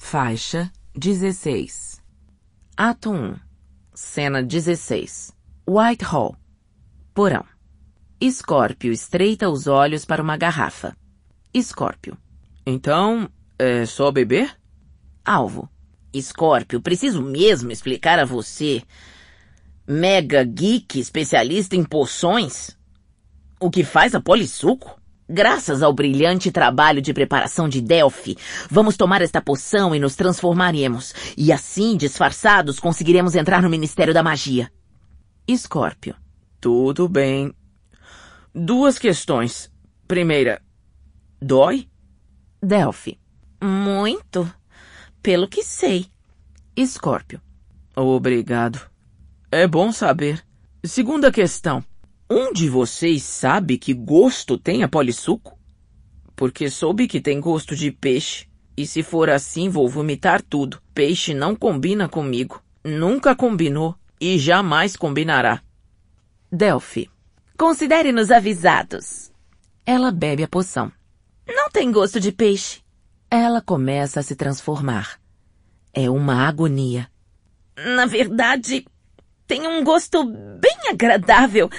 Faixa 16. Ato 1. Cena 16. Whitehall. Porão. Escórpio estreita os olhos para uma garrafa. Escórpio. Então, é só beber? Alvo. Escórpio, preciso mesmo explicar a você, mega geek especialista em poções, o que faz a Polissuco? Graças ao brilhante trabalho de preparação de Delphi, vamos tomar esta poção e nos transformaremos. E assim, disfarçados, conseguiremos entrar no Ministério da Magia. Escórpio. Tudo bem. 2 questões. Primeira, dói? Delphi. Muito. Pelo que sei. Escórpio. Obrigado. É bom saber. Segunda questão. Um de vocês sabe que gosto tem a Polissuco? Porque soube que tem gosto de peixe. E se for assim, vou vomitar tudo. Peixe não combina comigo. Nunca combinou. E jamais combinará. Delphi. Considere-nos avisados. Ela bebe a poção. Não tem gosto de peixe. Ela começa a se transformar. É uma agonia. Na verdade, tem um gosto bem agradável.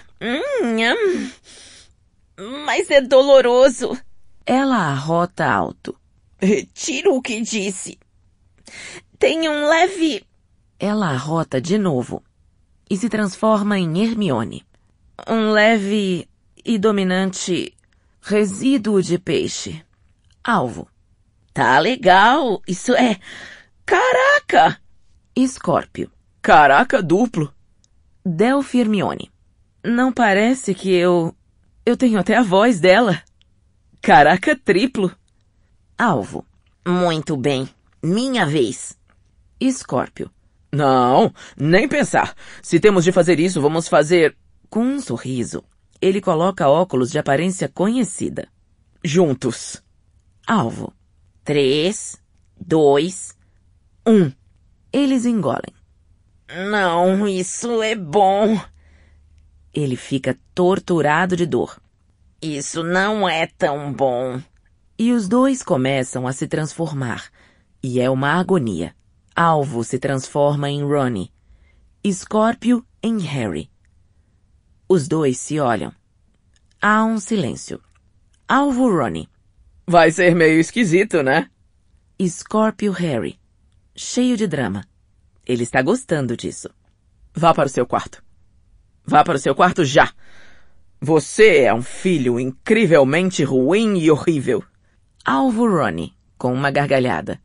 Mas é doloroso. Ela arrota alto. Retiro o que disse. Tem um leve... Ela arrota de novo e se transforma em Hermione. Um leve e dominante resíduo de peixe. Alvo. Tá legal. Isso é... Caraca! Escórpio. Caraca duplo. Delphi Hermione. Não parece que eu tenho até a voz dela. Caraca triplo. Alvo. Muito bem. Minha vez. Escórpio. Não, nem pensar. Se temos de fazer isso, vamos fazer... Com um sorriso, ele coloca óculos de aparência conhecida. Juntos. Alvo. 3, 2, 1. Eles engolem. Não, isso é bom. Ele fica torturado de dor. Isso não é tão bom. E os dois começam a se transformar. E é uma agonia. Alvo se transforma em Ronnie. Escórpio em Harry. Os dois se olham. Há um silêncio. Alvo Ronnie. Vai ser meio esquisito, né? Escórpio Harry. Cheio de drama. Ele está gostando disso. Vá para o seu quarto. Vá para o seu quarto já. Você é um filho incrivelmente ruim e horrível. Alvo Ronnie, com uma gargalhada.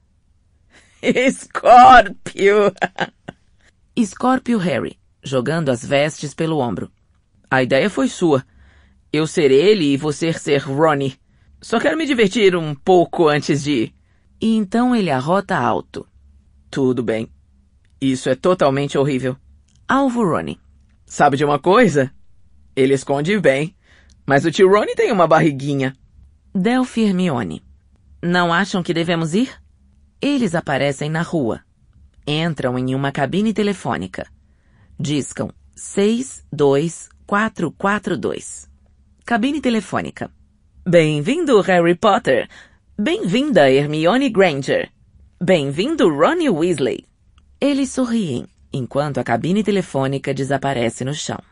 Escórpio! Escórpio Harry, jogando as vestes pelo ombro. A ideia foi sua. Eu ser ele e você ser Ronnie. Só quero me divertir um pouco antes de... E então ele arrota alto. Tudo bem. Isso é totalmente horrível. Alvo Ronnie. Sabe de uma coisa? Ele esconde bem. Mas o tio Ronnie tem uma barriguinha. Delphi Hermione. Não acham que devemos ir? Eles aparecem na rua. Entram em uma cabine telefônica. Discam 62442. Cabine telefônica. Bem-vindo, Harry Potter. Bem-vinda, Hermione Granger. Bem-vindo, Ronnie Weasley. Eles sorriem, enquanto a cabine telefônica desaparece no chão.